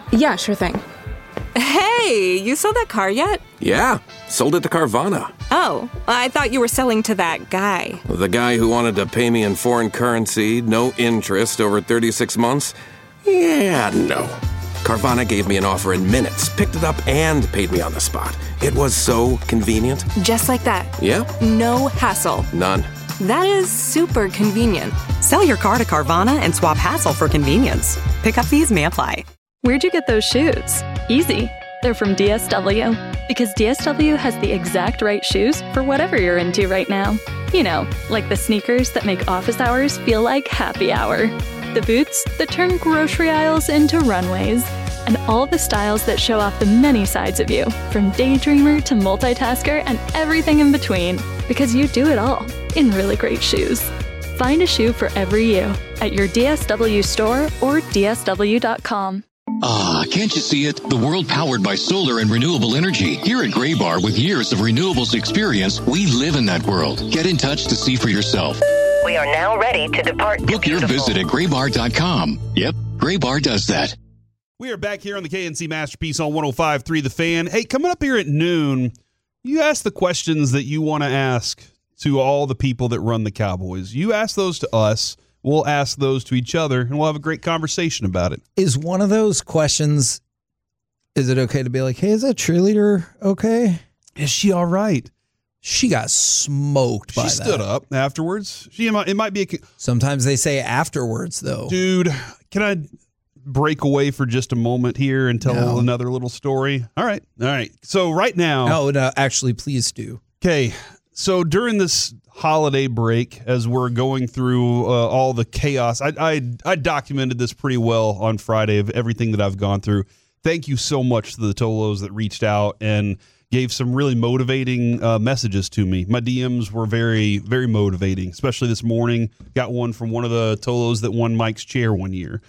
Yeah, sure thing. Hey, you sold that car yet? Yeah, sold it to Carvana. Oh, I thought you were selling to that guy. The guy who wanted to pay me in foreign currency, no interest, over 36 months? Yeah, no. Carvana gave me an offer in minutes, picked it up, and paid me on the spot. It was so convenient. Just like that. Yep. No hassle. None. That is super convenient. Sell your car to Carvana and swap hassle for convenience. Pickup fees may apply. Where'd you get those shoes? Easy. They're from DSW. Because DSW has the exact right shoes for whatever you're into right now. You know, like the sneakers that make office hours feel like happy hour. The boots that turn grocery aisles into runways. And all the styles that show off the many sides of you, from daydreamer to multitasker and everything in between. Because you do it all in really great shoes. Find a shoe for every you at your DSW store or DSW.com. Ah, can't you see it? The world powered by solar and renewable energy. Here at Gray Bar, with years of renewables experience, we live in that world. Get in touch to see for yourself. We are now ready to depart. Book your visit at graybar.com. Yep, Gray Bar does that. We are back here on the KNC Masterpiece on 105.3 The Fan. Hey, coming up here at noon, you ask the questions that you want to ask to all the people that run the Cowboys. You ask those to us. We'll ask those to each other, and we'll have a great conversation about it. Is one of those questions, is it okay to be like, hey, is that cheerleader okay? Is she all right? She got smoked by that. She stood up afterwards. It might be Sometimes they say afterwards, though. Dude, can I break away for just a moment here and tell another little story? All right. So right now. No, actually, please do. Okay. So during this holiday break, as we're going through all the chaos, I documented this pretty well on Friday of everything that I've gone through. Thank you so much to the Tolos that reached out and gave some really motivating messages to me. My DMs were very, very motivating, especially this morning. Got one from one of the Tolos that won Mike's chair one year.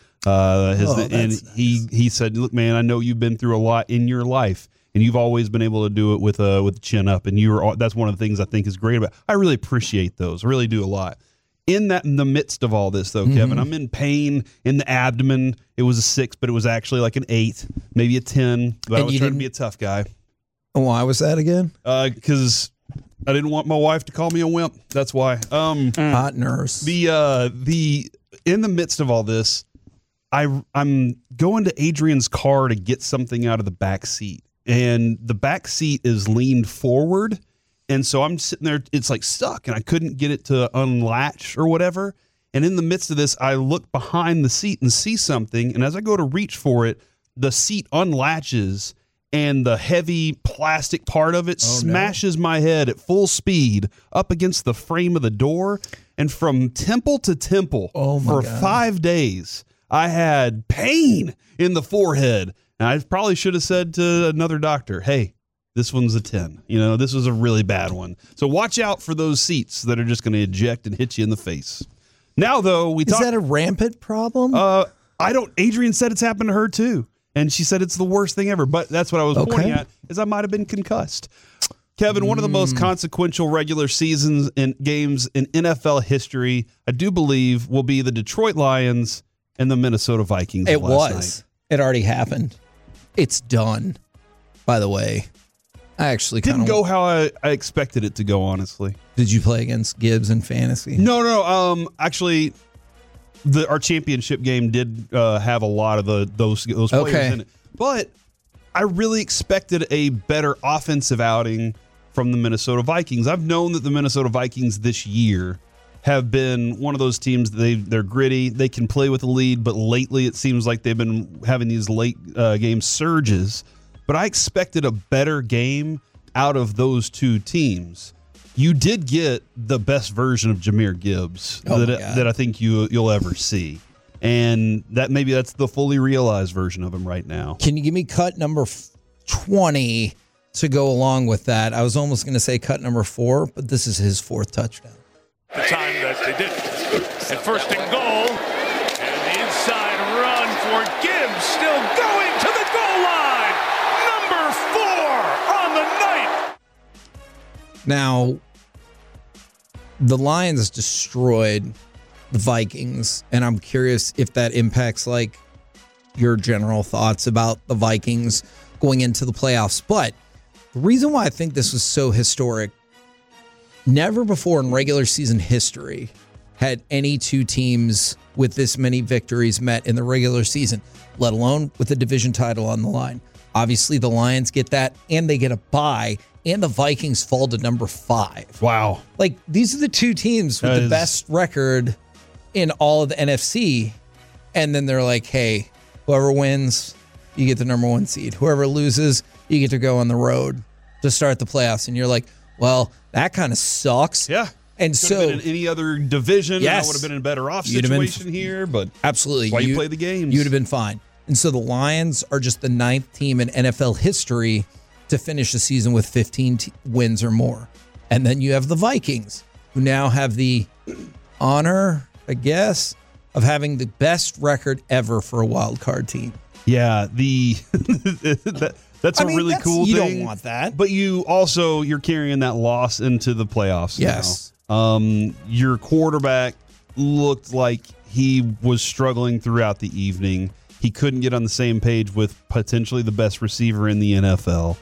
Nice. He said, look, man, I know you've been through a lot in your life, and you've always been able to do it with the chin up, and that's one of the things I think is great about it. I really appreciate those. I really do a lot. In the midst of all this, though, Kevin, I'm in pain in the abdomen. It was a 6, but it was actually like an 8, maybe a 10. But I was trying to be a tough guy. Why was that again? Because I didn't want my wife to call me a wimp. That's why. Hot nurse. In the midst of all this, I'm going to Adrian's car to get something out of the back seat, and the back seat is leaned forward, and so I'm sitting there. It's like stuck, and I couldn't get it to unlatch or whatever. And in the midst of this, I look behind the seat and see something, and as I go to reach for it, the seat unlatches, and the heavy plastic part of it smashes my head at full speed up against the frame of the door. And from temple to temple for 5 days, I had pain in the forehead. And I probably should have said to another doctor, hey, this one's a 10. This was a really bad one. So watch out for those seats that are just going to eject and hit you in the face. Now, though, Is that a rampant problem? Adrian said it's happened to her, too. And she said it's the worst thing ever. But that's what I was pointing at, is I might have been concussed. Kevin, one of the most consequential regular seasons and games in NFL history, I do believe, will be the Detroit Lions and the Minnesota Vikings. It was. Night. It already happened. It's done, by the way. I actually didn't go how I expected it to go, honestly. Did you play against Gibbs in fantasy? No. Actually, our championship game did have a lot of those players in it. But I really expected a better offensive outing from the Minnesota Vikings. I've known that the Minnesota Vikings this year have been one of those teams. They're gritty. They can play with the lead, but lately it seems like they've been having these late game surges. But I expected a better game out of those two teams. You did get the best version of Jahmyr Gibbs that I think you'll ever see. And that's the fully realized version of him right now. Can you give me cut number 20 to go along with that? I was almost going to say cut number 4, but this is his 4th touchdown. The time that they didn't. And first and goal. And the inside run for Gibbs. Still going to the goal line. Number 4 on the night. Now, the Lions destroyed the Vikings, and I'm curious if that impacts, like, your general thoughts about the Vikings going into the playoffs. But the reason why I think this was so historic, never before in regular season history had any two teams with this many victories met in the regular season, let alone with the division title on the line. Obviously, the Lions get that, and they get a bye, and the Vikings fall to number 5. Wow. Like, these are the two teams with the best record in all of the NFC, and then they're like, hey, whoever wins, you get the number 1 seed. Whoever loses, you get to go on the road to start the playoffs. And you're like, well, that kind of sucks. Yeah. And Could have been in any other division. Yes. I would have been in a better off situation here, but absolutely. That's why you play the games. You would have been fine. And so the Lions are just the 9th team in NFL history to finish the season with 15 wins or more. And then you have the Vikings, who now have the honor, I guess, of having the best record ever for a wild card team. Yeah, that's a really cool thing. You don't want that. But you're carrying that loss into the playoffs. Yes. Now. Your quarterback looked like he was struggling throughout the evening. He couldn't get on the same page with potentially the best receiver in the NFL.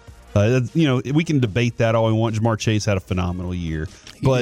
We can debate that all we want. Jamar Chase had a phenomenal year, but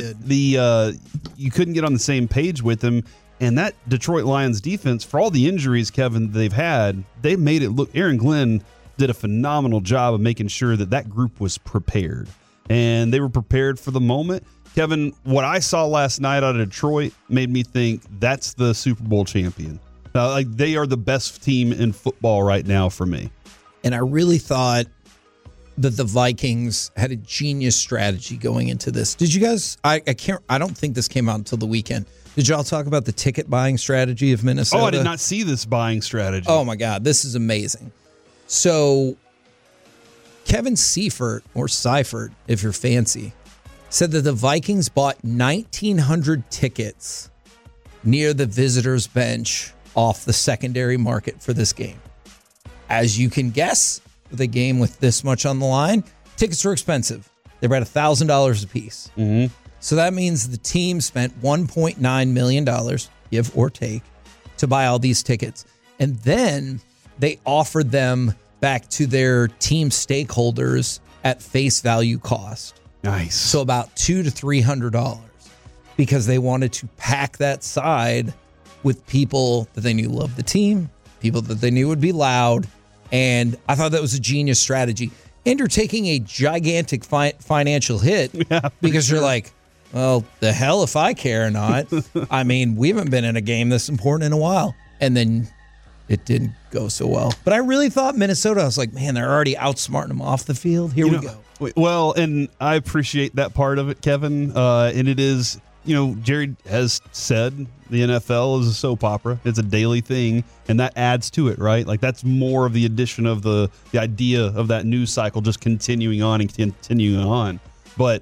you couldn't get on the same page with him. And that Detroit Lions defense, for all the injuries, Kevin, they've had, they made it look. Aaron Glenn did a phenomenal job of making sure that group was prepared, and they were prepared for the moment. Kevin, what I saw last night out of Detroit made me think that's the Super Bowl champion. They are the best team in football right now for me. And I really thought that the Vikings had a genius strategy going into this. Did you guys? I don't think this came out until the weekend. Did y'all talk about the ticket buying strategy of Minnesota? Oh, I did not see this buying strategy. Oh my God, this is amazing. So Kevin Seifert, or Seifert, if you're fancy, said that the Vikings bought 1,900 tickets near the visitors' bench off the secondary market for this game. As you can guess, with a game with this much on the line, tickets were expensive. They were at $1,000 a piece. Mm-hmm. So that means the team spent $1.9 million, give or take, to buy all these tickets. And then they offered them back to their team stakeholders at face value cost. Nice. So about $200 to $300, because they wanted to pack that side with people that they knew loved the team, people that they knew would be loud. And I thought that was a genius strategy. And you're taking a gigantic financial hit because you're like, well, the hell if I care or not. I mean, we haven't been in a game this important in a while. And then it didn't go so well. But I really thought Minnesota, I was like, man, they're already outsmarting them off the field. Here we go. Well, and I appreciate that part of it, Kevin. And it is, Jerry has said the NFL is a soap opera. It's a daily thing, and that adds to it, right? Like, that's more of the addition of the idea of that news cycle just continuing on and continuing on. But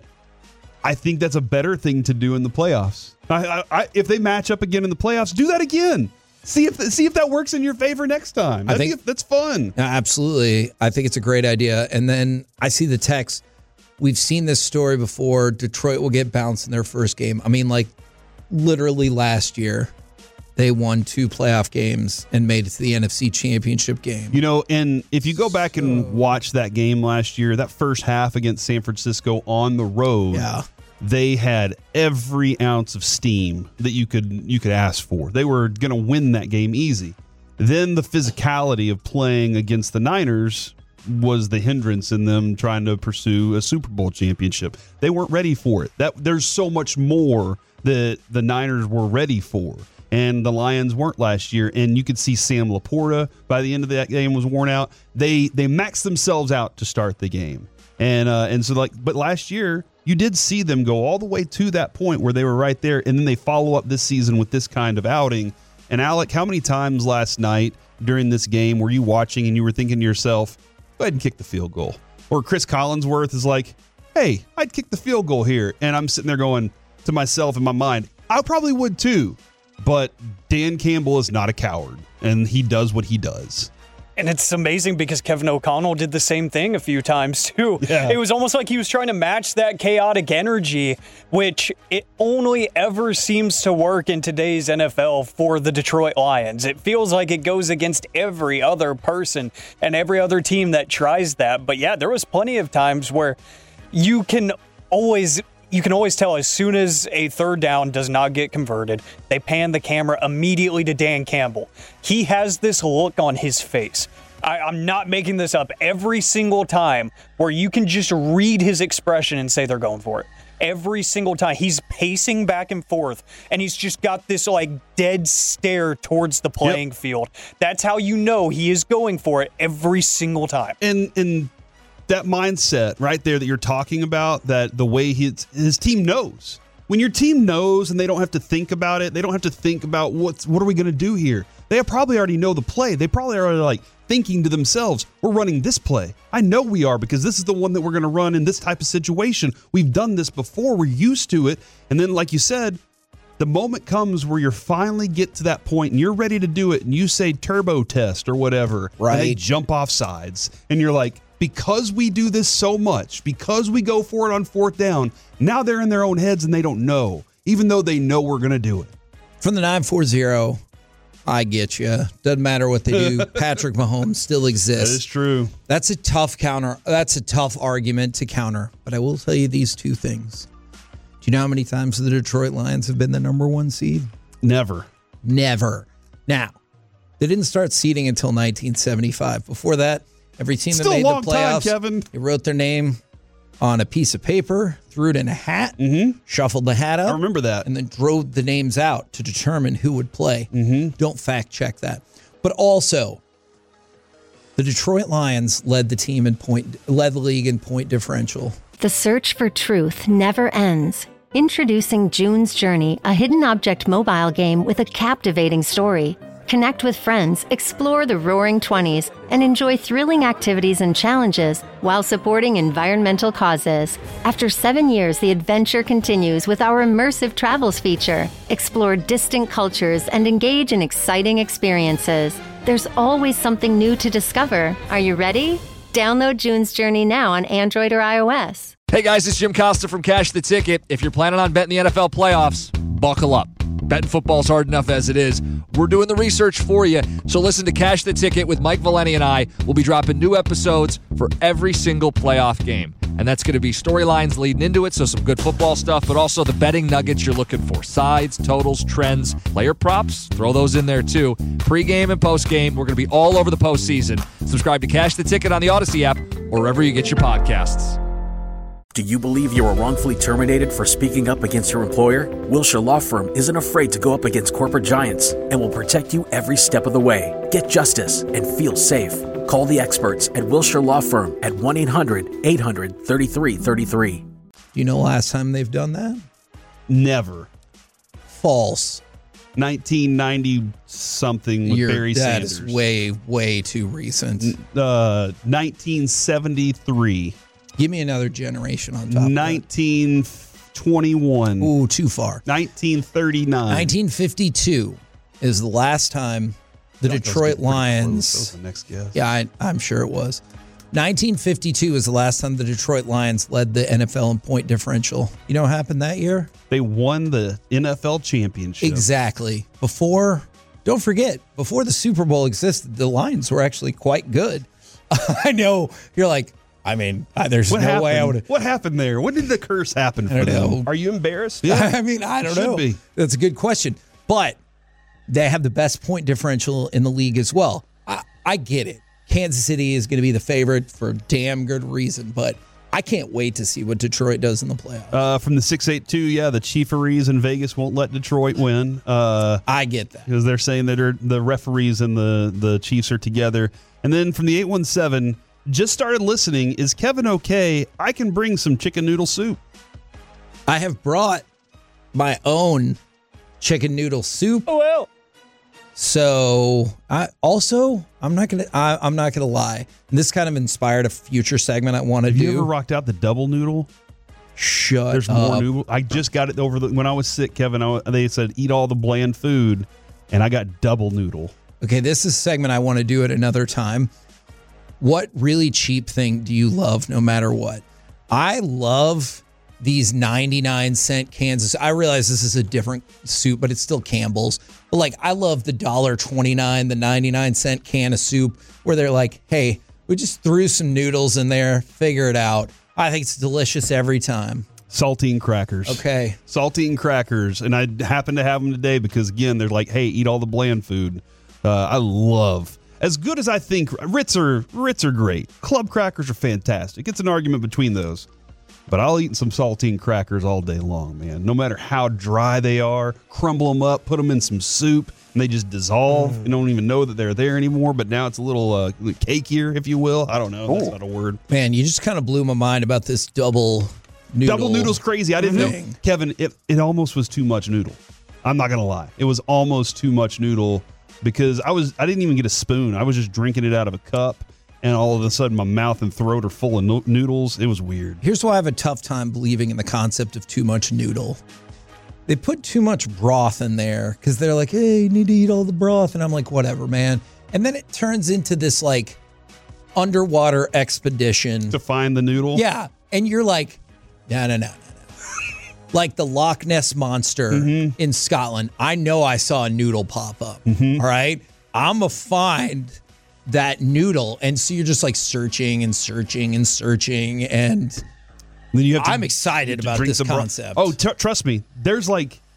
I think that's a better thing to do in the playoffs. If they match up again in the playoffs, do that again. See if that works in your favor next time. I think that's fun. Absolutely. I think it's a great idea. And then I see the text. We've seen this story before. Detroit will get bounced in their first game. I mean, like, literally last year, they won 2 playoff games and made it to the NFC Championship game. And if you go back and watch that game last year, that first half against San Francisco on the road, they had every ounce of steam that you could ask for. They were going to win that game easy. Then the physicality of playing against the Niners was the hindrance in them trying to pursue a Super Bowl championship. They weren't ready for it. There's so much more that the Niners were ready for, and the Lions weren't last year. And you could see Sam Laporta by the end of that game was worn out. They maxed themselves out to start the game, and so but last year you did see them go all the way to that point where they were right there, and then they follow up this season with this kind of outing. And Alec, how many times last night during this game were you watching and you were thinking to yourself, go ahead and kick the field goal? Or Chris Collinsworth is like, hey, I'd kick the field goal here. And I'm sitting there going to myself in my mind, I probably would too. But Dan Campbell is not a coward, and he does what he does. And it's amazing because Kevin O'Connell did the same thing a few times too. Yeah. It was almost like he was trying to match that chaotic energy, which it only ever seems to work in today's NFL for the Detroit Lions. It feels like it goes against every other person and every other team that tries that. But yeah, there was plenty of times where you can always tell as soon as a third down does not get converted, they pan the camera immediately to Dan Campbell. He has this look on his face. I'm not making this up. Every single time where you can just read his expression and say they're going for it. Every single time. He's pacing back and forth, and he's just got this like dead stare towards the playing field. That's how you know he is going for it every single time. And that mindset right there that you're talking about, that the way his team knows. When your team knows and they don't have to think about it, they don't have to think about what are we going to do here. They probably already know the play. They probably are like thinking to themselves, we're running this play. I know we are because this is the one that we're going to run in this type of situation. We've done this before. We're used to it. And then, like you said, the moment comes where you finally get to that point and you're ready to do it and you say turbo test or whatever. Right. And they jump off sides. And you're like, because we do this so much, because we go for it on fourth down, now they're in their own heads and they don't know, even though they know we're going to do it. From the 940, I get you. Doesn't matter what they do. Patrick Mahomes still exists. That is true. That's a tough counter. That's a tough argument to counter. But I will tell you these two things. Do you know how many times the Detroit Lions have been the number one seed? Never. Now, they didn't start seeding until 1975. Before that, every team that made the playoffs, Kevin. They wrote their name on a piece of paper, threw it in a hat, shuffled the hat up. I remember that. And then drove the names out to determine who would play. Don't fact check that. But also, the Detroit Lions led the league in point differential. The search for truth never ends. Introducing June's Journey, a hidden object mobile game with a captivating story. Connect with friends, explore the Roaring 20s, and enjoy thrilling activities and challenges while supporting environmental causes. After 7 years, the adventure continues with our immersive travels feature. Explore distant cultures and engage in exciting experiences. There's always something new to discover. Are you ready? Download June's Journey now on Android or iOS. Hey guys, it's Jim Costa from Cash the Ticket. If you're planning on betting the NFL playoffs, buckle up. Betting football's hard enough as it is. We're doing the research for you. So listen to Cash the Ticket with Mike Valeni and I. We'll be dropping new episodes for every single playoff game. And that's going to be storylines leading into it, so some good football stuff, but also the betting nuggets you're looking for. Sides, totals, trends, player props, throw those in there too. Pre-game and post-game, we're going to be all over the postseason. Subscribe to Cash the Ticket on the Odyssey app or wherever you get your podcasts. Do you believe you were wrongfully terminated for speaking up against your employer? Wilshire Law Firm isn't afraid to go up against corporate giants and will protect you every step of the way. Get justice and feel safe. Call the experts at Wilshire Law Firm at 1-800-800-3333. Do you know last time they've done that? Never. False. 1990-something with Barry Sanders. That is way, way too recent. 1973. Give me another generation on top of that. 1921. Ooh, too far. 1939. 1952 is the last time the Detroit Lions... That was the next guess. Yeah, I'm sure it was. 1952 is the last time the Detroit Lions led the NFL in point differential. You know what happened that year? They won the NFL championship. Exactly. Don't forget, before the Super Bowl existed, the Lions were actually quite good. I know. You're like... there's no way I would. What happened there? When did the curse happen for them? Are you embarrassed? Yeah. I don't know. Be. That's a good question. But they have the best point differential in the league as well. I get it. Kansas City is going to be the favorite for a damn good reason, but I can't wait to see what Detroit does in the playoffs. From the 682, the Chieferees in Vegas won't let Detroit win. I get that. Because they're saying that the referees and the Chiefs are together. And then from the 817, just started listening. Is Kevin okay? I can bring some chicken noodle soup. I have brought my own chicken noodle soup. Oh well. So I'm not gonna lie. This kind of inspired a future segment I want to do. Have you ever rocked out the double noodle? There's more noodle. I just got it when I was sick, Kevin. They said eat all the bland food, and I got double noodle. Okay, this is a segment I want to do at another time. What really cheap thing do you love no matter what? I love these 99-cent cans. I realize this is a different soup, but it's still Campbell's. But like, I love the $1.29, the 99-cent can of soup where they're like, hey, we just threw some noodles in there, figure it out. I think it's delicious every time. Saltine crackers. Okay. Saltine crackers. And I happen to have them today because, again, they're like, hey, eat all the bland food. I love, as good as I think, Ritz are great. Club crackers are fantastic. It's an argument between those. But I'll eat some saltine crackers all day long, man. No matter how dry they are, crumble them up, put them in some soup, and they just dissolve. You don't even know that they're there anymore, but now it's a little cakier, if you will. I don't know. That's not a word. Man, you just kind of blew my mind about this double noodle. Double noodle's crazy. I didn't know. Kevin, it almost was too much noodle. I'm not going to lie. It was almost too much noodle because I didn't even get a spoon. I was just drinking it out of a cup. And all of a sudden, my mouth and throat are full of noodles. It was weird. Here's why I have a tough time believing in the concept of too much noodle. They put too much broth in there because they're like, hey, you need to eat all the broth. And I'm like, whatever, man. And then it turns into this like underwater expedition. To find the noodle? Yeah. And you're like, no. Like the Loch Ness Monster in Scotland. I know I saw a noodle pop up. All right. I'm going to find that noodle, and so you're just like searching and then you have to, I'm excited about this concept. Trust me, there's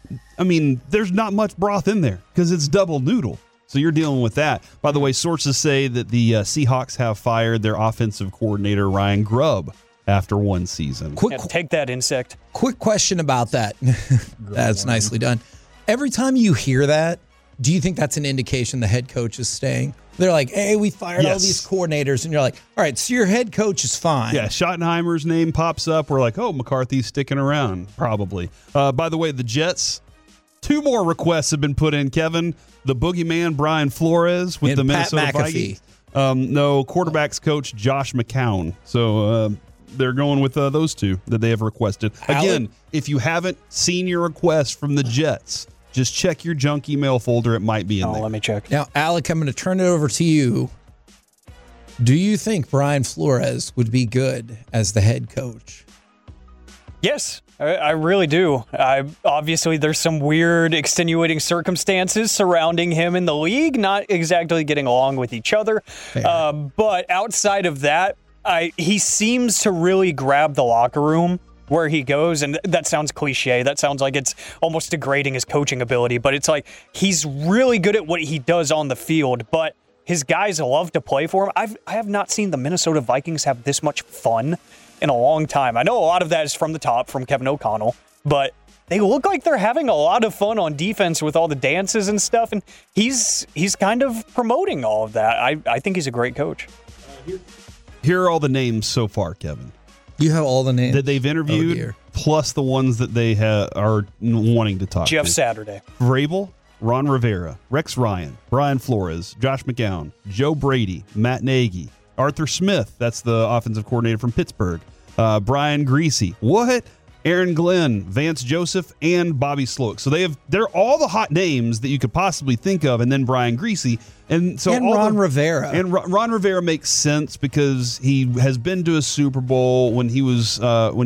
not much broth in there because it's double noodle, so you're dealing with that. By the way, sources say that the Seahawks have fired their offensive coordinator Ryan Grubb after one season. Take that, insect. Quick question about that. That's nicely done. Every time you hear that, do you think that's an indication the head coach is staying? They're like, hey, we fired all these coordinators. And you're like, all right, so your head coach is fine. Yeah, Schottenheimer's name pops up. We're like, oh, McCarthy's sticking around, probably. By the way, the Jets, 2 more requests have been put in, Kevin. The boogeyman, Brian Flores, with and the Pat Minnesota McAfee. Vikings. No, quarterbacks coach Josh McCown. So they're going with those 2 that they have requested. Again, if you haven't seen your request from the Jets, just check your junk email folder. It might be in there. Let me check. Now, Alec, I'm going to turn it over to you. Do you think Brian Flores would be good as the head coach? Yes, I really do. Obviously, there's some weird extenuating circumstances surrounding him in the league, not exactly getting along with each other. But outside of that, he seems to really grab the locker room where he goes, and that sounds cliche. That sounds like it's almost degrading his coaching ability, but it's like he's really good at what he does on the field, but his guys love to play for him. I have not seen the Minnesota Vikings have this much fun in a long time. I know a lot of that is from the top, from Kevin O'Connell, but they look like they're having a lot of fun on defense with all the dances and stuff, and he's kind of promoting all of that. I think he's a great coach. Here are all the names so far, Kevin. You have all the names that they've interviewed, plus the ones that they are wanting to talk to. Jeff Saturday. Vrabel, Ron Rivera, Rex Ryan, Brian Flores, Josh McCown, Joe Brady, Matt Nagy, Arthur Smith, that's the offensive coordinator from Pittsburgh, Brian Griese. What? Aaron Glenn, Vance Joseph, and Bobby Sloak. So they're all the hot names that you could possibly think of, and then Brian Griese. And Ron Rivera. And Ron Rivera makes sense because he has been to a Super Bowl when he was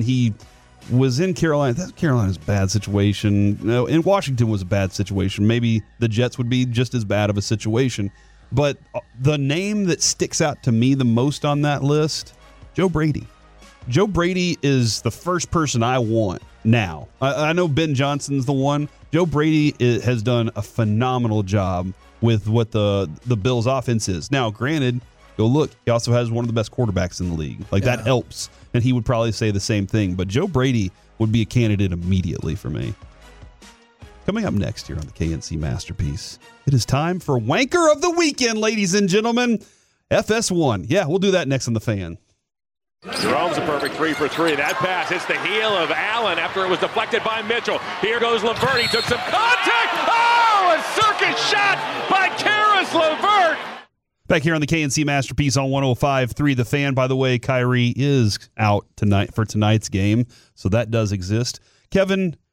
in Carolina. That's Carolina's a bad situation. No, in Washington was a bad situation. Maybe the Jets would be just as bad of a situation. But the name that sticks out to me the most on that list, Joe Brady. Joe Brady is the first person I want now. I know Ben Johnson's the one. Joe Brady has done a phenomenal job with what the Bills' offense is. Now, granted, go look, he also has one of the best quarterbacks in the league. That helps, and he would probably say the same thing. But Joe Brady would be a candidate immediately for me. Coming up next here on the KNC Masterpiece, it is time for Wanker of the Weekend, ladies and gentlemen. FS1. Yeah, we'll do that next on The Fan. Jerome's a perfect 3 for 3. That pass hits the heel of Allen after it was deflected by Mitchell. Here goes LeVert. He took some contact. Oh, a circus shot by Karis LeVert. Back here on the KNC Masterpiece on 105.3 The Fan. By the way, Kyrie is out tonight for tonight's game, so that does exist. Kevin,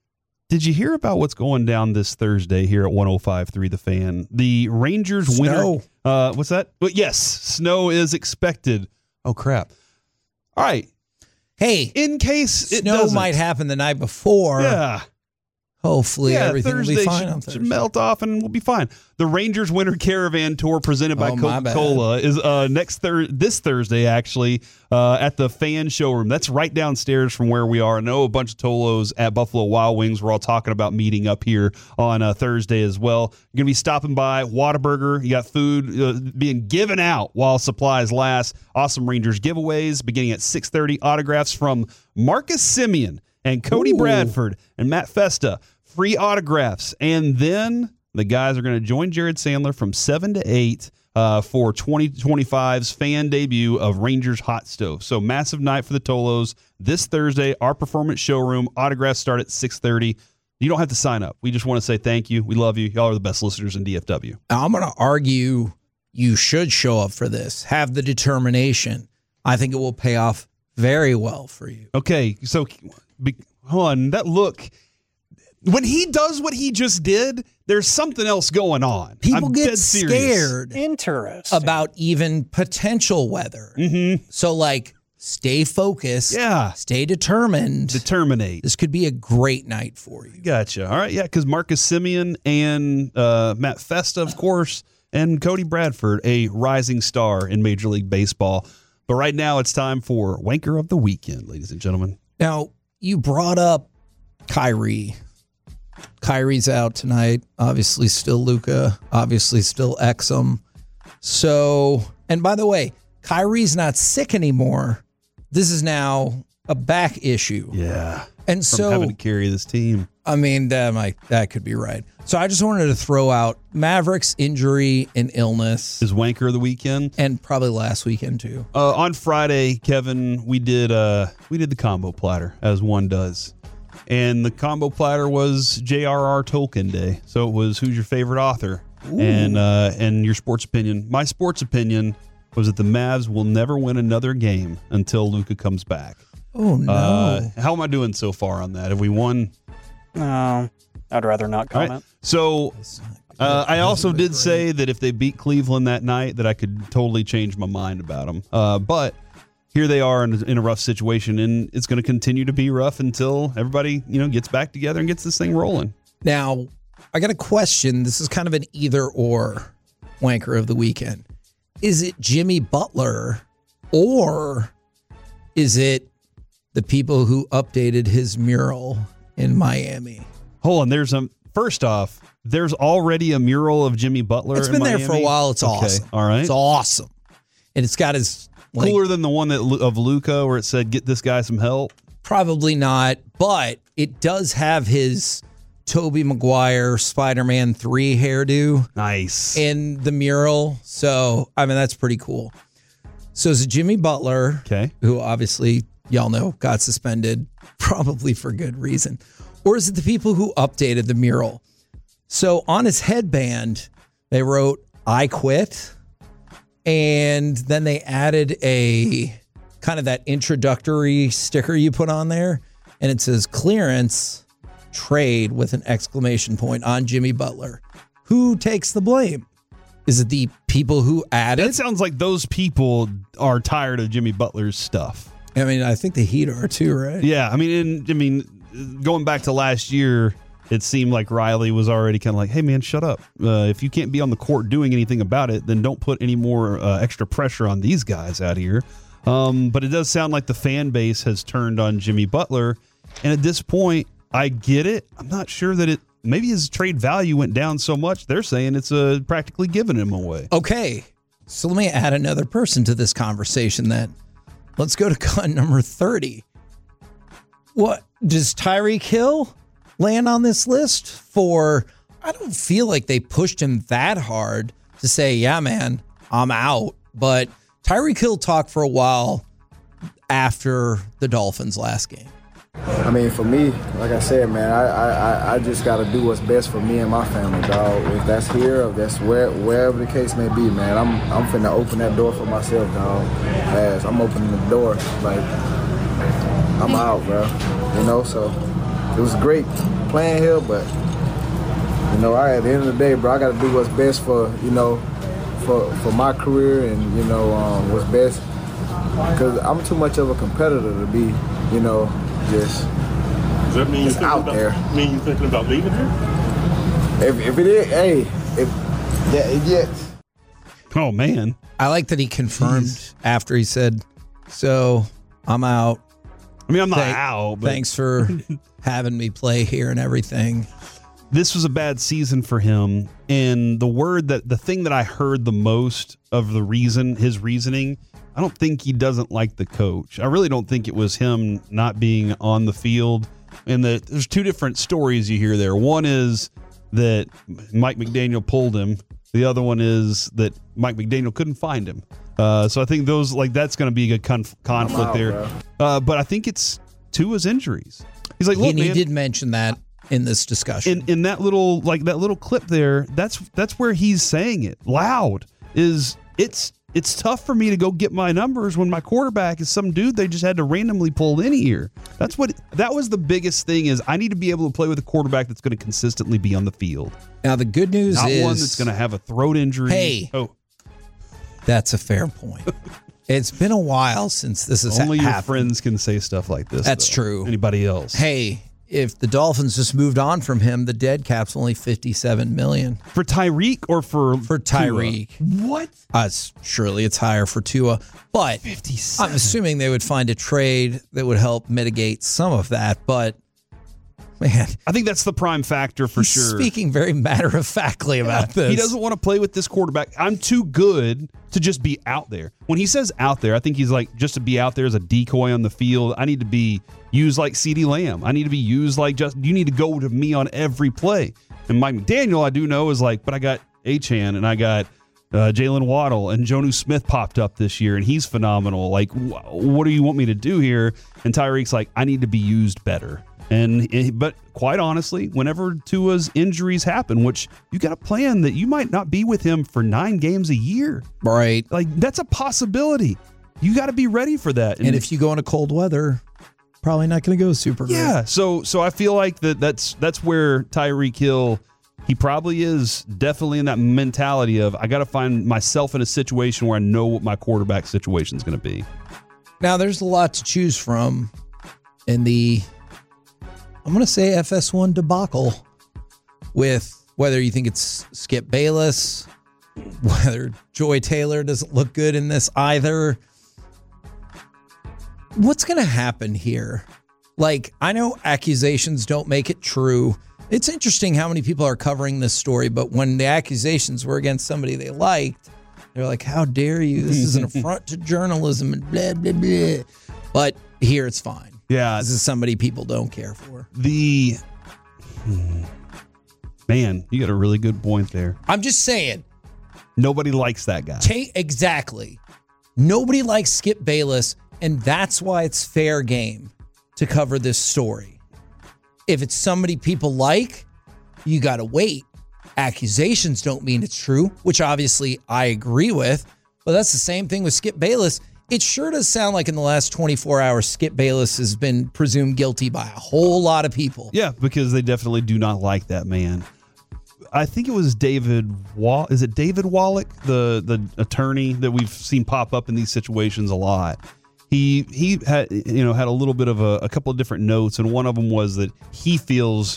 Did you hear about what's going down this Thursday here at 105.3 The Fan? The Rangers winter. What's that? Well, yes, snow is expected. Oh, crap. All right. Hey, in case it snow might happen the night before. Yeah. Hopefully everything Thursday will be fine on Thursday. Should melt off and we'll be fine. The Rangers Winter Caravan Tour presented by Coca-Cola is this Thursday, actually, at the Fan Showroom. That's right downstairs from where we are. I know a bunch of Tolos at Buffalo Wild Wings. We're all talking about meeting up here on Thursday as well. You're going to be stopping by Whataburger. You got food being given out while supplies last. Awesome Rangers giveaways beginning at 6:30. Autographs from Marcus Semien and Cody Bradford and Matt Festa. Free autographs. And then the guys are going to join Jared Sandler from 7 to 8 for 2025's fan debut of Rangers Hot Stove. So massive night for the Tolos this Thursday. Our performance showroom. Autographs start at 6:30. You don't have to sign up. We just want to say thank you. We love you. Y'all are the best listeners in DFW. I'm going to argue you should show up for this. Have the determination. I think it will pay off very well for you. Okay, so hold on. That look... When he does what he just did, there's something else going on. People get scared about even potential weather. Mm-hmm. So, stay focused. Yeah. Stay determined. Determinate. This could be a great night for you. Gotcha. All right, yeah, because Marcus Semien and Matt Festa, of course, and Cody Bradford, a rising star in Major League Baseball. But right now, it's time for Wanker of the Weekend, ladies and gentlemen. Now, you brought up Kyrie. Kyrie's out tonight. Obviously still Luka. Obviously still Exum. So, and by the way, Kyrie's not sick anymore. This is now a back issue. Yeah. And so having to carry this team. I mean, that could be right. So I just wanted to throw out Mavericks injury and illness. Is Wanker of the Weekend. And probably last weekend too. On Friday, Kevin, we did the combo platter, as one does. And the combo platter was J.R.R. Tolkien Day. So it was who's your favorite author and your sports opinion. My sports opinion was that the Mavs will never win another game until Luka comes back. Oh, no. How am I doing so far on that? Have we won? No, I'd rather not comment. Right. So I also did say that if they beat Cleveland that night, that I could totally change my mind about them. But here they are in a rough situation, and it's going to continue to be rough until everybody, gets back together and gets this thing rolling. Now, I got a question. This is kind of an either-or Wanker of the Weekend. Is it Jimmy Butler, or is it the people who updated his mural in Miami? Hold on. First off, there's already a mural of Jimmy Butler. It's been there for a while. It's awesome. All right. It's awesome. And it's got his... Cooler than the one of Luka where it said, get this guy some help? Probably not, but it does have his Tobey Maguire Spider-Man 3 hairdo. Nice. In the mural. So, I mean, that's pretty cool. So it's Jimmy Butler, who obviously, y'all know, got suspended, probably for good reason. Or is it the people who updated the mural? So on his headband, they wrote, I quit. And then they added a kind of that introductory sticker you put on there. And it says clearance trade with an exclamation point on Jimmy Butler. Who takes the blame? Is it the people who added? It sounds like those people are tired of Jimmy Butler's stuff. I mean, I think the Heat are too, right? Yeah. I mean, going back to last year, it seemed like Riley was already kind of like, hey, man, shut up. If you can't be on the court doing anything about it, then don't put any more extra pressure on these guys out here. But it does sound like the fan base has turned on Jimmy Butler. And at this point, I get it. I'm not sure that maybe his trade value went down so much. They're saying it's practically giving him away. Okay. So let me add another person to this conversation then. Let's go to cut number 30. What? Does Tyreek Hill land on this list for, I don't feel like they pushed him that hard to say, yeah, man, I'm out. But Tyreek Hill talked for a while after the Dolphins' last game. I mean, for me, like I said, man, I just got to do what's best for me and my family, dog. If that's here, if that's wherever the case may be, man, I'm finna open that door for myself, dog. As I'm opening the door, like, I'm out, bro. So it was great playing here, but you know, at the end of the day, bro, I got to do what's best for, you know, for my career and, you know, what's best. Because I'm too much of a competitor to be, you know, just, does that mean just out there. Mean you thinking about leaving here? If it is, hey, it gets. Oh, man. I like that he confirmed after he said, so I'm out. I mean, I'm not out. But Thanks for having me play here and everything. This was a bad season for him. And the thing that I heard the most of his reasoning, I don't think he doesn't like the coach. I really don't think it was him not being on the field. And there's two different stories you hear there. One is that Mike McDaniel pulled him. The other one is that Mike McDaniel couldn't find him. So I think that's going to be a good conflict there. But I think it's Tua's injuries. He's like, look, he man, did mention that in this discussion. In that little clip there, that's where he's saying it loud. It's tough for me to go get my numbers when my quarterback is some dude they just had to randomly pull in here. That was the biggest thing is I need to be able to play with a quarterback that's going to consistently be on the field. Now the good news Not is one that's going to have a throat injury. Hey, that's a fair point. It's been a while since this has Only happened. your friends can say stuff like this. That's though. true. Anybody else? Hey, if the Dolphins just moved on from him, the dead cap's only $57 million. For Tyreek or for Tyreek? Tua? What? Surely it's higher for Tua, but 57. I'm assuming they would find a trade that would help mitigate some of that. But man, I think that's the prime factor for sure. Speaking very matter-of-factly about this. He doesn't want to play with this quarterback. I'm too good to just be out there. When he says out there, I think he's like, just to be out there as a decoy on the field, I need to be used like CeeDee Lamb. I need to be used like you need to go to me on every play. And Mike McDaniel, I do know, is like, but I got Achane and I got Jalen Waddle and Jonnu Smith popped up this year and he's phenomenal. Like, what do you want me to do here? And Tyreek's like, I need to be used better. But quite honestly, whenever Tua's injuries happen, which you got a plan that you might not be with him for 9 games a year. Right. Like, that's a possibility. You got to be ready for that. And if you go into cold weather, probably not going to go super great. Yeah. So I feel like that's where Tyreek Hill, he probably is definitely in that mentality of, I got to find myself in a situation where I know what my quarterback situation is going to be. Now, there's a lot to choose from in the, I'm going to say FS1 debacle, with whether you think it's Skip Bayless, whether Joy Taylor doesn't look good in this either. What's going to happen here? Like, I know accusations don't make it true. It's interesting how many people are covering this story, but when the accusations were against somebody they liked, they're like, how dare you? This is an affront to journalism and blah, blah, blah. But here it's fine. Yeah. This is somebody people don't care for. Man, you got a really good point there. I'm just saying. Nobody likes that guy. Exactly. Nobody likes Skip Bayless, and that's why it's fair game to cover this story. If it's somebody people like, you got to wait. Accusations don't mean it's true, which obviously I agree with, but that's the same thing with Skip Bayless. It sure does sound like in the last 24 hours, Skip Bayless has been presumed guilty by a whole lot of people. Yeah, because they definitely do not like that man. I think it was David Wallach, the attorney that we've seen pop up in these situations a lot. He had a little bit of a couple of different notes, and one of them was that he feels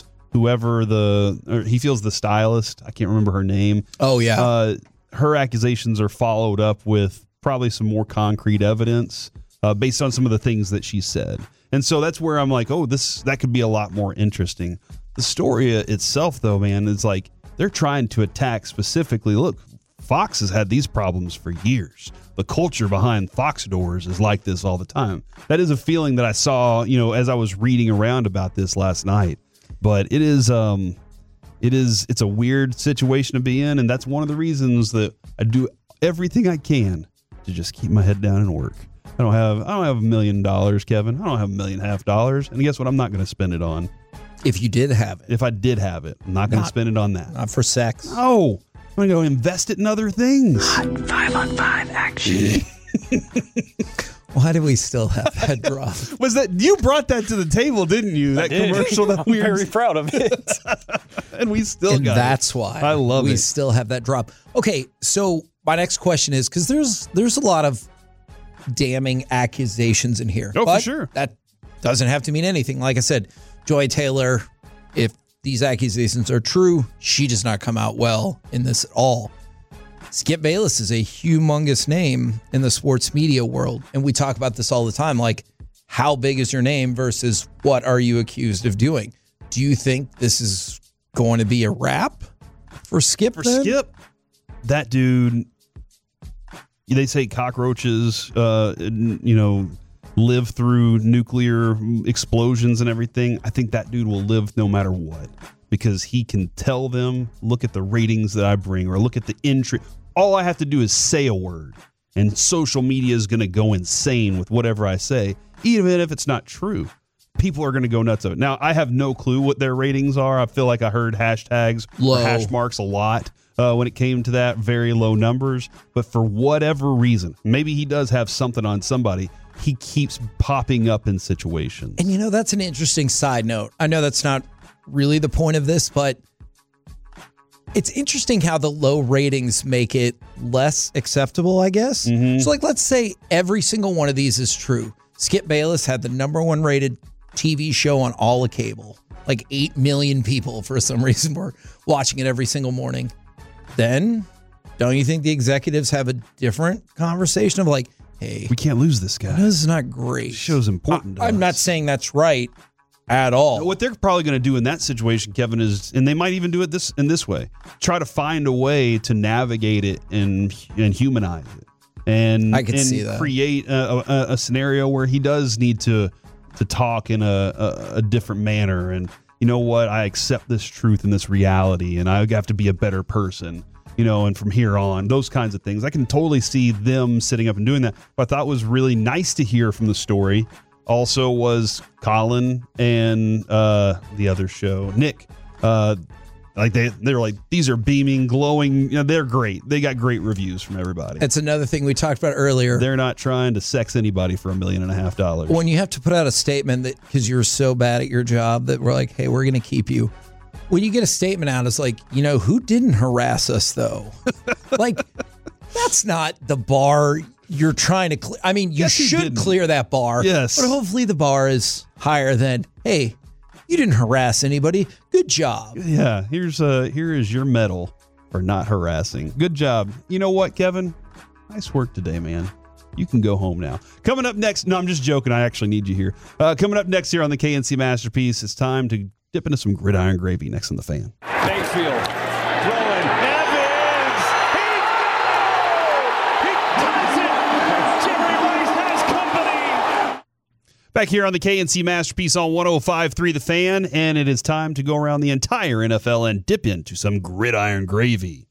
the stylist, I can't remember her name. Oh yeah. Her accusations are followed up with probably some more concrete evidence based on some of the things that she said. And so that's where I'm like, oh, that could be a lot more interesting. The story itself, though, man, is like they're trying to attack specifically. Look, Fox has had these problems for years. The culture behind Fox doors is like this all the time. That is a feeling that I saw, as I was reading around about this last night. But it's a weird situation to be in, and that's one of the reasons that I do everything I can to just keep my head down and work. I don't have $1 million, Kevin. I don't have $1.5 million. And guess what? I'm not going to spend it on. If you did have it. If I did have it, I'm not going to spend it on that. Not for sex. No. I'm going to go invest it in other things. Hot 5 on 5 action. Why do we still have that drop? Was that you brought that to the table, didn't you? That commercial that we I'm very proud of it. And we still got that's it. why I love we it. still have that drop. Okay, so my next question is, because there's a lot of damning accusations in here. Oh, but for sure. That doesn't have to mean anything. Like I said, Joy Taylor, if these accusations are true, she does not come out well in this at all. Skip Bayless is a humongous name in the sports media world. And we talk about this all the time. Like, how big is your name versus what are you accused of doing? Do you think this is going to be a wrap for Skip? Skip, that dude, they say cockroaches, live through nuclear explosions and everything. I think that dude will live no matter what, because he can tell them, look at the ratings that I bring, or look at the entry. All I have to do is say a word, and social media is going to go insane with whatever I say, even if it's not true. People are going to go nuts of it. Now, I have no clue what their ratings are. I feel like I heard hashtags or hash marks a lot when it came to that, very low numbers. But for whatever reason, maybe he does have something on somebody, he keeps popping up in situations. And that's an interesting side note. I know that's not really the point of this, but it's interesting how the low ratings make it less acceptable, I guess. Mm-hmm. So, let's say every single one of these is true. Skip Bayless had the #1 rated TV show on all of cable. 8 million people, for some reason, were watching it every single morning. Then, don't you think the executives have a different conversation of hey, we can't lose this guy. This is not great. This show's important to I'm us. not saying that's right at all. What they're probably going to do in that situation, Kevin, is, and they might even do it this way, try to find a way to navigate it and humanize it, and I could see that. Create a scenario where he does need to talk in a different manner, and you know what, I accept this truth and this reality, and I have to be a better person, and from here on, those kinds of things. I can totally see them sitting up and doing that. What I thought was really nice to hear from the story also was Colin and the other show, Nick. They were like, these are beaming, glowing. They're great. They got great reviews from everybody. It's another thing we talked about earlier. They're not trying to sex anybody for $1.5 million. When you have to put out a statement that because you're so bad at your job that we're like, hey, we're going to keep you. When you get a statement out, it's like, who didn't harass us though? That's not the bar you're trying to clear. I mean, you should clear that bar. Yes. But hopefully the bar is higher than, hey, you didn't harass anybody. Good job. Yeah, here is your medal for not harassing. Good job. You know what, Kevin? Nice work today, man. You can go home now. Coming up next, no, I'm just joking. I actually need you here. Coming up next here on the KNC Masterpiece, it's time to dip into some gridiron gravy next on The Fan. Mayfield throwing. Evans. He does it. Jerry Rice has company. Back here on the KNC Masterpiece on 105.3 The Fan, and it is time to go around the entire NFL and dip into some gridiron gravy.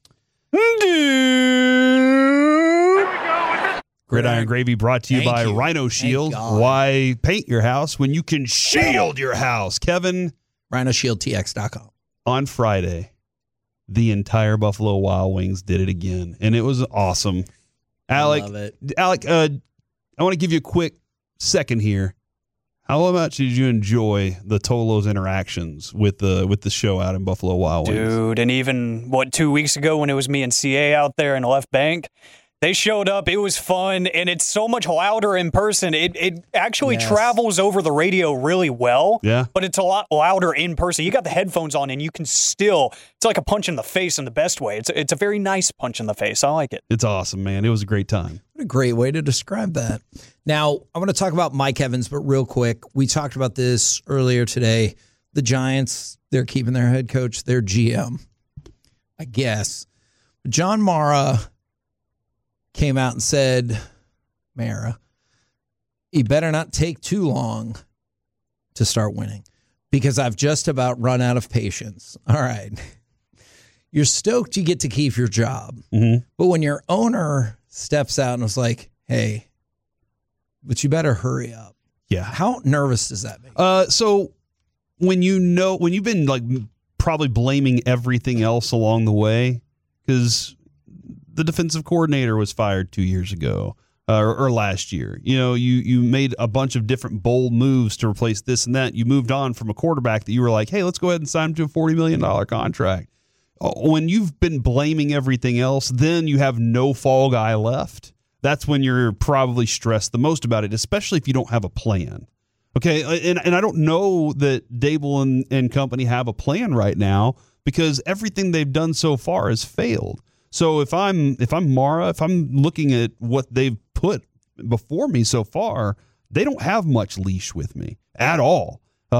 Gridiron Gravy brought to you by Rhino Shield. Why paint your house when you can shield your house? Kevin. RhinoShieldTX.com. On Friday, the entire Buffalo Wild Wings did it again, and it was awesome. Alec, I love it. Alec, I want to give you a quick second here. How much did you enjoy the Tolo's interactions with the show out in Buffalo Wild Wings? Dude, and even, 2 weeks ago when it was me and CA out there in the left bank, they showed up. It was fun, and it's so much louder in person. It actually travels over the radio really well, but it's a lot louder in person. You got the headphones on, and you can still, it's like a punch in the face in the best way. It's a very nice punch in the face. I like it. It's awesome, man. It was a great time. What a great way to describe that. Now, I want to talk about Mike Evans, but real quick, we talked about this earlier today. The Giants, they're keeping their head coach, their GM, I guess. John Mara came out and said, Mara, you better not take too long to start winning because I've just about run out of patience. All right. You're stoked you get to keep your job. Mm-hmm. But when your owner steps out and was like, hey, but you better hurry up. Yeah. How nervous does that make? So when you've been probably blaming everything else along the way, because the defensive coordinator was fired 2 years ago. or last year. You made a bunch of different bold moves to replace this and that. You moved on from a quarterback that you were like, hey, let's go ahead and sign him to a $40 million contract. When you've been blaming everything else, then you have no fall guy left. That's when you're probably stressed the most about it, especially if you don't have a plan. Okay, and I don't know that Dable and company have a plan right now because everything they've done so far has failed. So if I'm Mara, if I'm looking at what they've put before me so far, they don't have much leash with me at all.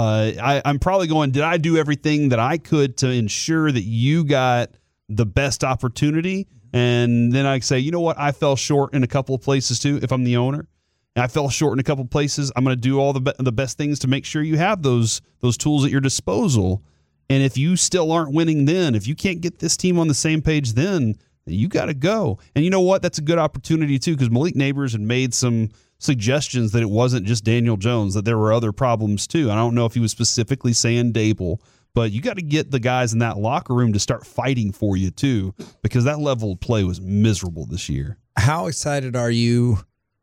I'm probably going, did I do everything that I could to ensure that you got the best opportunity? And then I say, you know what? I fell short in a couple of places too if I'm the owner. And I fell short in a couple of places. I'm going to do all the best things to make sure you have those tools at your disposal. And if you still aren't winning then, if you can't get this team on the same page then you got to go. And you know what? That's a good opportunity too because Malik Neighbors had made some suggestions that it wasn't just Daniel Jones, that there were other problems too. I don't know if he was specifically saying Dable, but you got to get the guys in that locker room to start fighting for you too because that level of play was miserable this year. How excited are you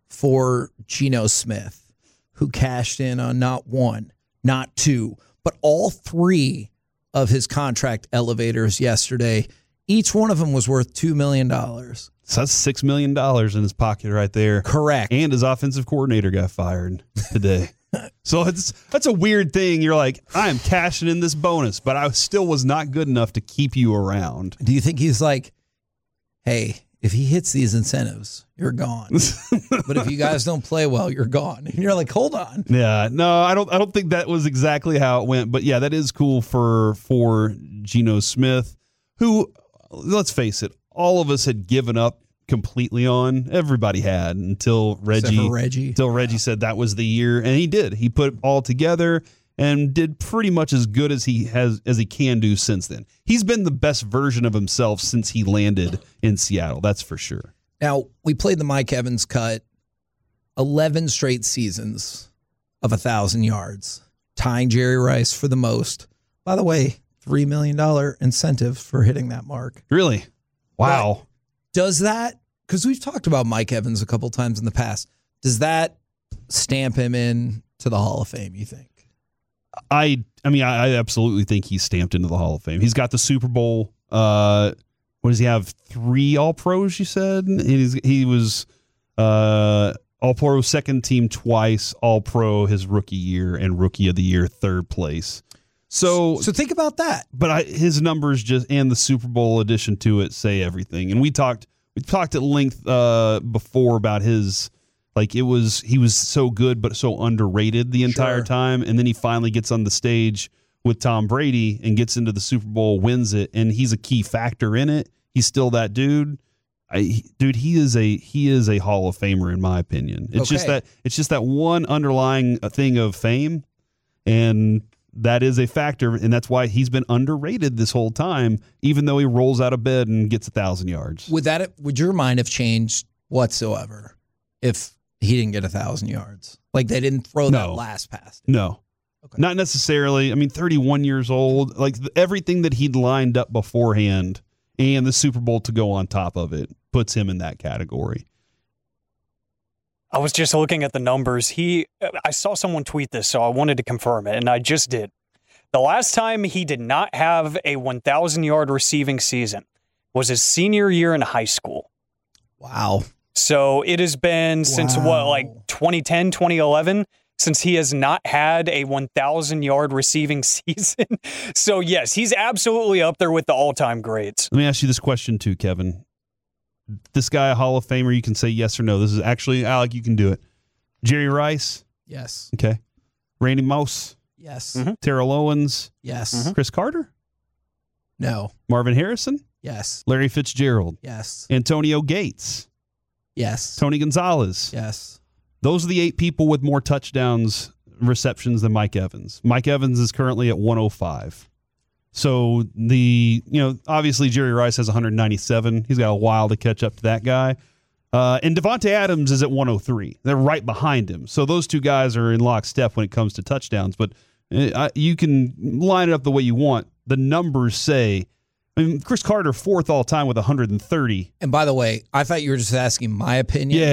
for Geno Smith, who cashed in on not one, not two, but all three of his contract elevators yesterday? Each one of them was worth $2 million. So that's $6 million in his pocket right there. Correct. And his offensive coordinator got fired today. So that's a weird thing. You're like, I am cashing in this bonus, but I still was not good enough to keep you around. Do you think he's like, hey, if he hits these incentives, you're gone. But if you guys don't play well, you're gone. And you're like, hold on. Yeah, no, I don't think that was exactly how it went. But yeah, that is cool for Geno Smith, who, let's face it, all of us had given up completely on. Everybody had until Reggie said that was the year, and he did. He put it all together and did pretty much as good as he can do since then. He's been the best version of himself since he landed in Seattle. That's for sure. Now, we played the Mike Evans cut 11 straight seasons of 1,000 yards, tying Jerry Rice for the most. By the way, $3 million incentive for hitting that mark. Really? Wow. But does that, because we've talked about Mike Evans a couple times in the past, does that stamp him in to the Hall of Fame, you think? I absolutely think he's stamped into the Hall of Fame. He's got the Super Bowl. What does he have? 3 All-Pros, you said? He was All-Pro second team twice, All-Pro his rookie year, and Rookie of the Year third place. So think about that. But his numbers and the Super Bowl addition to it say everything. And we talked at length before about his. Like he was so good, but so underrated the entire time. And then he finally gets on the stage with Tom Brady and gets into the Super Bowl, wins it. And he's a key factor in it. He's still that dude. He is a Hall of Famer in my opinion. It's just that one underlying thing of fame. And that is a factor. And that's why he's been underrated this whole time, even though he rolls out of bed and gets 1,000 yards. Would your mind have changed whatsoever if he didn't get 1,000 yards? Like they didn't throw that last pass? No. Okay. Not necessarily. I mean, 31 years old, like everything that he'd lined up beforehand and the Super Bowl to go on top of it puts him in that category. I was just looking at the numbers. I saw someone tweet this, so I wanted to confirm it, and I just did. The last time he did not have a 1,000-yard receiving season was his senior year in high school. Wow. So it has been since 2010, 2011, since he has not had a 1,000-yard receiving season. So, yes, he's absolutely up there with the all-time greats. Let me ask you this question, too, Kevin. This guy a Hall of Famer? You can say yes or no. This is actually, Alec, you can do it. Jerry Rice? Yes. Okay. Randy Moss? Yes. Mm-hmm. Terrell Owens? Yes. Mm-hmm. Chris Carter? No. Marvin Harrison? Yes. Larry Fitzgerald? Yes. Antonio Gates? Yes. Tony Gonzalez? Yes. Those are the 8 people with more touchdowns receptions than Mike Evans. Mike Evans is currently at 105. So obviously Jerry Rice has 197. He's got a while to catch up to that guy. And Devontae Adams is at 103. They're right behind him. So those two guys are in lockstep when it comes to touchdowns. But you can line it up the way you want. The numbers say, Chris Carter, 4th all time with 130. And by the way, I thought you were just asking my opinion. Yeah.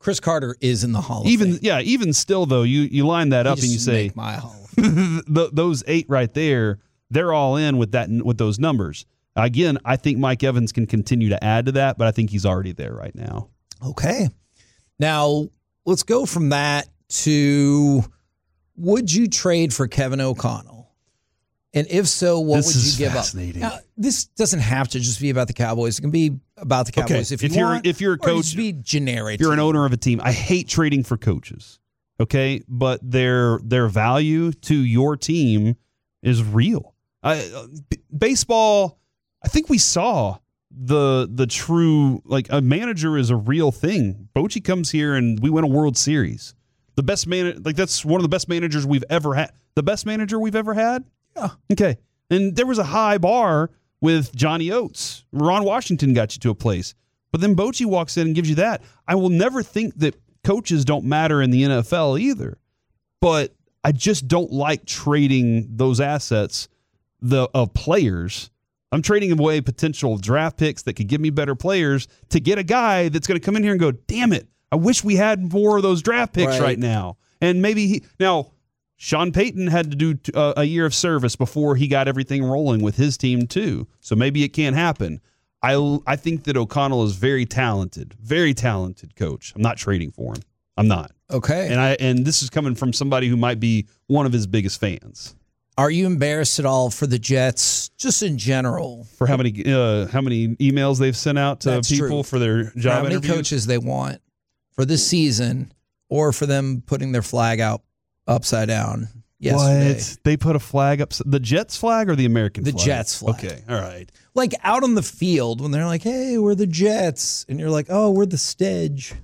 Chris Carter is in the Hall of Even Fame. Even still though, you line that up He and you just say make my Hall of Fame. those 8 right there, they're all in with those numbers. Again, I think Mike Evans can continue to add to that, but I think he's already there right now. Okay. Now, let's go from that to, would you trade for Kevin O'Connell? And if so, what would you give up? Now, this doesn't have to just be about the Cowboys. It can be about the Cowboys if you're a coach, just be generic. If you're an owner of a team, I hate trading for coaches. Okay, but their value to your team is real. Baseball, I think we saw the true, like, a manager is a real thing. Bochy comes here and we win a World Series. The best that's one of the best managers we've ever had. The best manager we've ever had? Yeah. Okay. And there was a high bar with Johnny Oates. Ron Washington got you to a place. But then Bochy walks in and gives you that. I will never think that coaches don't matter in the NFL either. But I just don't like trading those assets of players. I'm trading away potential draft picks that could give me better players to get a guy that's going to come in here and go, damn it, I wish we had more of those draft picks right now. And maybe Sean Payton had to do a year of service before he got everything rolling with his team too. So maybe it can't happen. I think that O'Connell is very talented coach. I'm not trading for him. I'm not. Okay. And this is coming from somebody who might be one of his biggest fans. Are you embarrassed at all for the Jets, just in general? For how many emails they've sent out to people for their job how many interviews? coaches they want for this season, or for them putting their flag out upside down yesterday? What? They put a flag up? The Jets flag or the American flag? The Jets flag. Okay, all right. Like out on the field when they're like, hey, we're the Jets. And you're like, oh, we're the Stedge.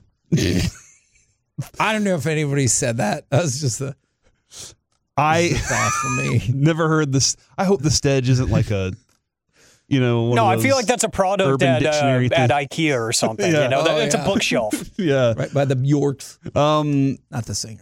I don't know if anybody said that. That was just thought for me. Never heard this. I hope the Stedge isn't like a, No, I feel like that's a product at IKEA or something. Yeah. It's a bookshelf. Yeah, right by the Bjorks. Not the singer.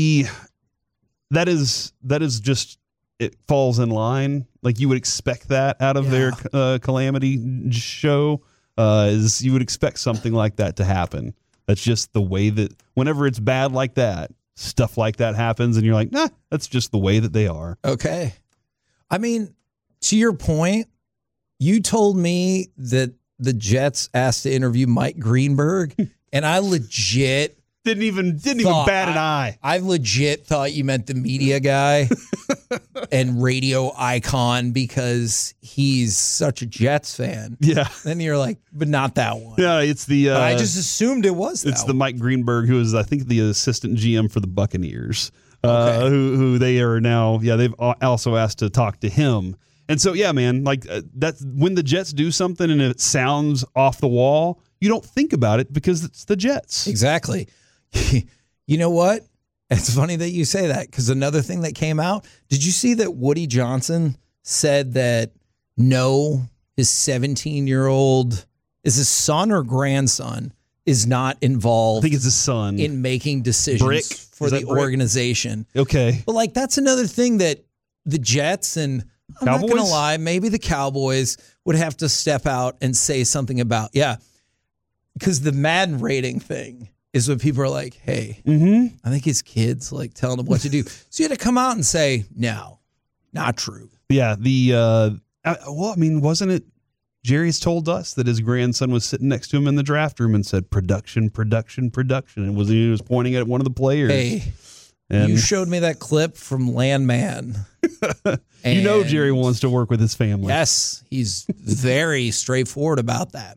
That is just, it falls in line. Like you would expect that out of their calamity show. Is you would expect something like that to happen. That's just the way that whenever it's bad like that, stuff like that happens, and you're like, nah, that's just the way that they are. Okay. I mean, to your point, you told me that the Jets asked to interview Mike Greenberg, and I legit didn't even bat an eye. I legit thought you meant the media guy and radio icon because he's such a Jets fan. Yeah. Then you're like, but not that one. Yeah, it's the. But I just assumed it was. It's the Mike Greenberg, who is, I think, the assistant GM for the Buccaneers. Who they are now. Yeah, they've also asked to talk to him. And so, yeah, man, like that's when the Jets do something and it sounds off the wall, you don't think about it because it's the Jets. Exactly. You know what? It's funny that you say that because another thing that came out, did you see that Woody Johnson said that his 17-year-old, is his son or grandson, is not involved. I think it's his son. In making decisions for the organization. Okay. But like that's another thing that the Jets and I'm not going to lie, maybe the Cowboys would have to step out and say something about. Yeah. Because the Madden rating thing is when people are like, hey, I think his kid's like telling him what to do. So you had to come out and say, no, not true. Yeah. Wasn't it? Jerry's told us that his grandson was sitting next to him in the draft room and said, production. And he was pointing at one of the players. Hey, you showed me that clip from Landman. Jerry wants to work with his family. Yes, he's very straightforward about that.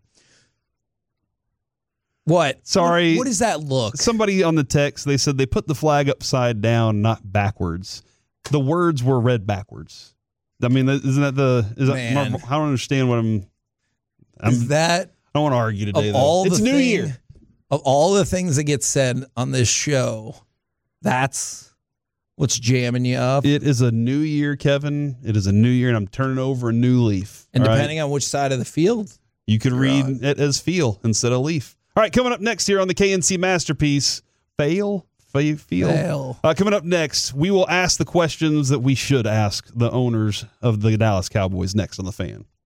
What? Sorry. What does that look? Somebody on the text, they said they put the flag upside down, not backwards. The words were read backwards. I mean, isn't that I don't understand what I don't want to argue today, though. It's New Year. Of all the things that get said on this show, that's what's jamming you up. It is a new year, Kevin. It is a new year, and I'm turning over a new leaf. And depending on which side of the field, you could read it as feel instead of leaf. All right, coming up next here on the KNC Masterpiece, fail. Coming up next, we will ask the questions that we should ask the owners of the Dallas Cowboys next on The Fan.